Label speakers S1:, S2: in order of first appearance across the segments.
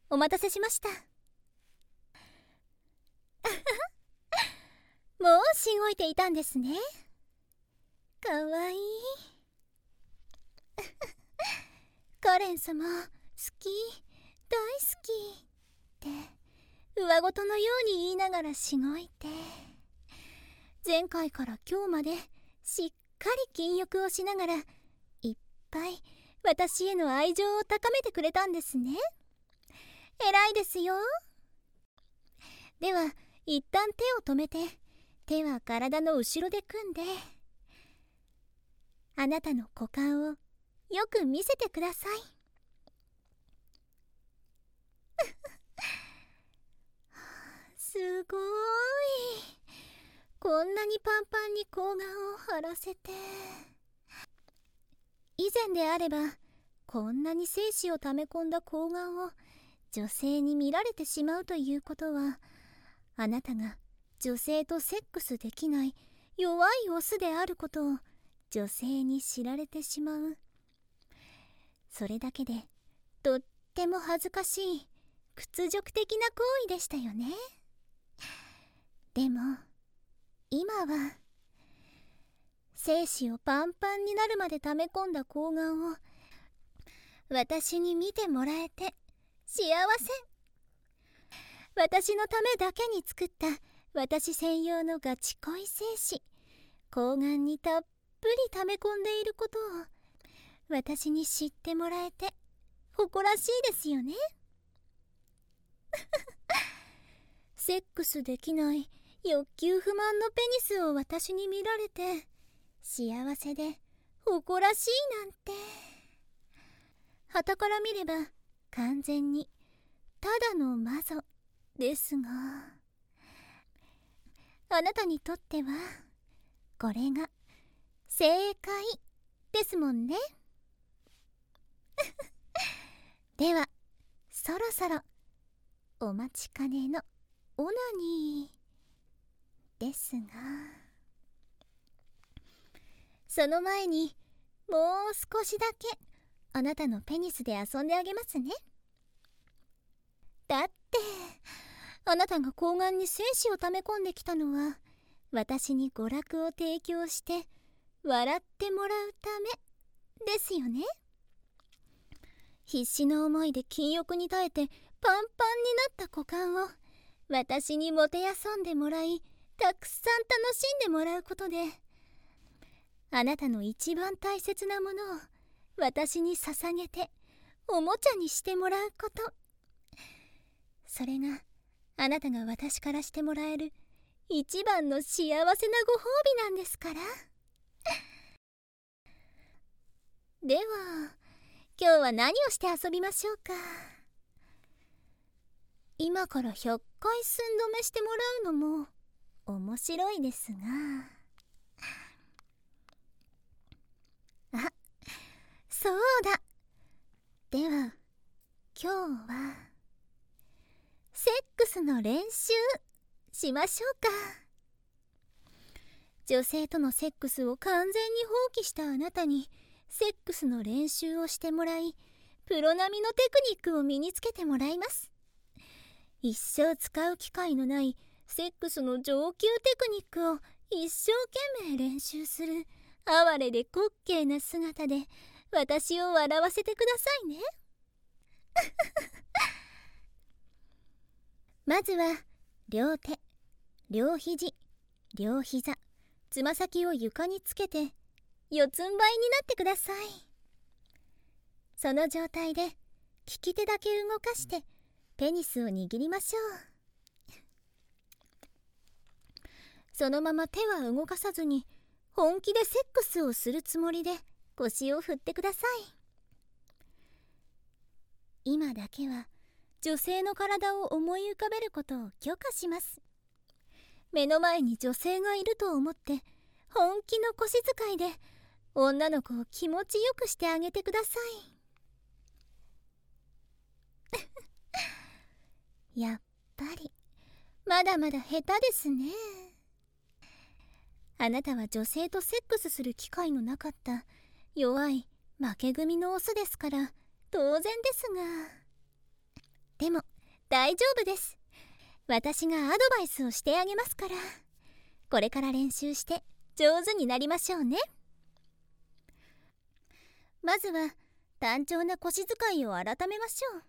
S1: お待たせしました。もうしごいていたんですね。かわいい。カレン様、好き、大好きって上ごとのように言いながらしごいて、前回から今日までしっかり禁欲をしながらいっぱい私への愛情を高めてくれたんですね。偉いですよ。では一旦手を止めて、手は体の後ろで組んで、あなたの股間をよく見せてください。すごい。こんなにパンパンに睾丸を張らせて。以前であればこんなに精子を溜め込んだ睾丸を女性に見られてしまうということは、あなたが女性とセックスできない弱いオスであることを女性に知られてしまう。それだけでとっても恥ずかしい屈辱的な行為でしたよね。でも今は精子をパンパンになるまで溜め込んだ睾丸を私に見てもらえて幸せ。私のためだけに作った私専用のガチ恋精子、睾丸にたっぷり溜め込んでいることを私に知ってもらえて誇らしいですよね。セックスできない欲求不満のペニスを私に見られて幸せで誇らしいなんて。傍から見れば完全にただの魔女ですが、あなたにとってはこれが正解ですもんね。ではそろそろお待ちかねのオナニーですが、その前にもう少しだけあなたのペニスで遊んであげますね。だってあなたが睾丸に精子を溜め込んできたのは私に娯楽を提供して笑ってもらうためですよね。必死の思いで禁欲に耐えてパンパンになった股間を私にもてあそんでもらい、たくさん楽しんでもらうことで、あなたの一番大切なものを私に捧げておもちゃにしてもらうこと、それがあなたが私からしてもらえる一番の幸せなご褒美なんですから。では今日は何をして遊びましょうか。今から100回寸止めしてもらうのも面白いですが、あ、そうだ。では今日はセックスの練習しましょうか。女性とのセックスを完全に放棄したあなたにセックスの練習をしてもらい、プロ並みのテクニックを身につけてもらいます。一生使う機会のないセックスの上級テクニックを一生懸命練習する哀れで滑稽な姿で私を笑わせてくださいね。まずは両手、両肘、両膝、つま先を床につけて四つん這いになってください。その状態で利き手だけ動かしてペニスを握りましょう。そのまま手は動かさずに本気でセックスをするつもりで腰を振ってください。今だけは女性の体を思い浮かべることを許可します。目の前に女性がいると思って本気の腰使いで女の子を気持ちよくしてあげてください。やっぱりまだまだ下手ですね。あなたは女性とセックスする機会のなかった弱い負け組のオスですから当然ですが、 ても大丈夫です。私がアドバイスをしてあげますから、これから練習して上手になりましょうね。まずは単調な腰使いを改めましょう。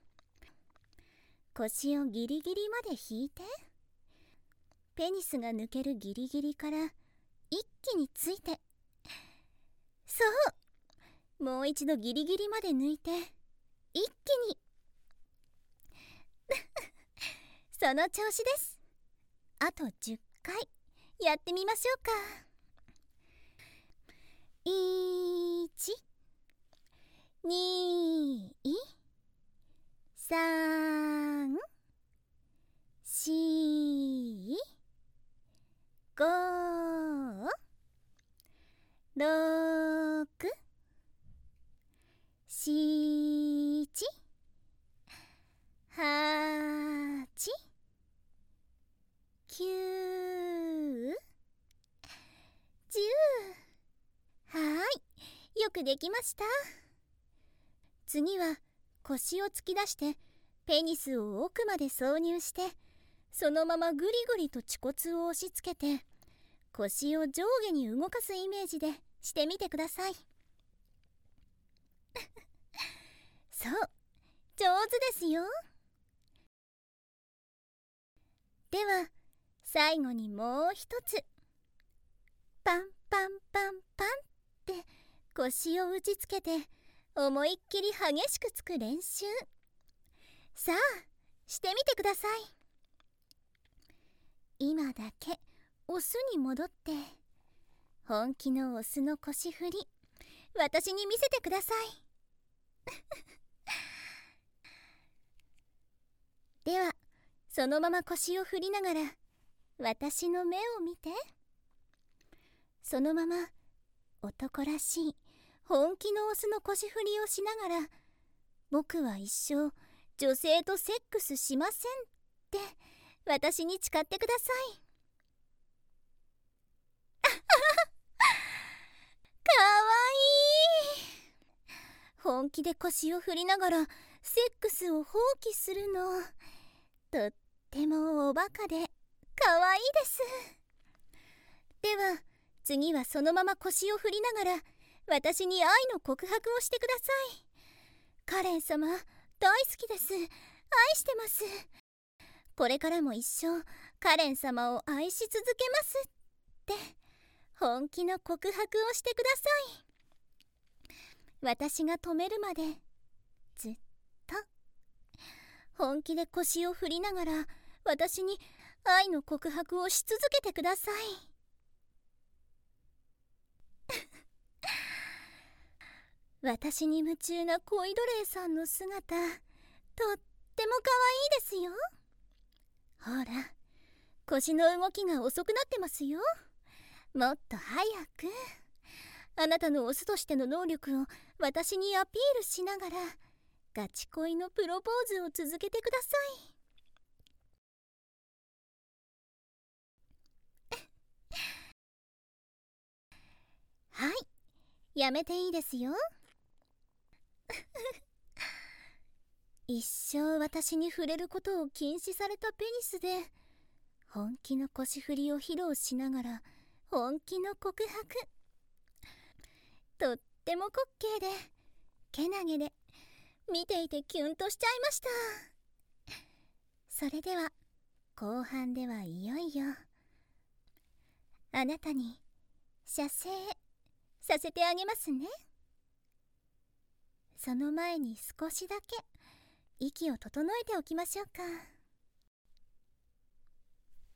S1: 腰をギリギリまで引いて、ペニスが抜けるギリギリから一気について、そう、もう一度ギリギリまで抜いて一気にその調子です。あと10回やってみましょうか。1、2、3、4、5、6、7、8、9、10。はい、よくできました。次は腰を突き出してペニスを奥まで挿入して、そのままぐりぐりと恥骨を押し付けて腰を上下に動かすイメージでしてみてください。そう、上手ですよ。では最後にもう一つ、パンパンパンパンって腰を打ちつけて思いっきり激しくつく練習、さあしてみてください。今だけオスに戻って、本気のオスの腰振り、私に見せてください。ではそのまま腰を振りながら私の目を見て、そのまま男らしい本気のオスの腰振りをしながら、僕は一生女性とセックスしませんって私に誓ってください。かわいい。本気で腰を振りながらセックスを放棄するの、とってもおバカでかわいいです。では次はそのまま腰を振りながら私に愛の告白をしてください。カレン様、大好きです。愛してます。これからも一生カレン様を愛し続けますって本気の告白をしてください。私が止めるまでずっと本気で腰を振りながら私に愛の告白をし続けてください。私に夢中な恋奴隷さんの姿、とっても可愛いですよ。ほら、腰の動きが遅くなってますよ。もっと早くあなたのオスとしての能力を私にアピールしながらガチ恋のプロポーズを続けてください。はい、やめていいですよ。一生私に触れることを禁止されたペニスで本気の腰振りを披露しながら本気の告白、とっても滑稽でけなげで見ていてキュンとしちゃいました。それでは後半ではいよいよあなたに射精させてあげますね。その前に少しだけ息を整えておきましょうか。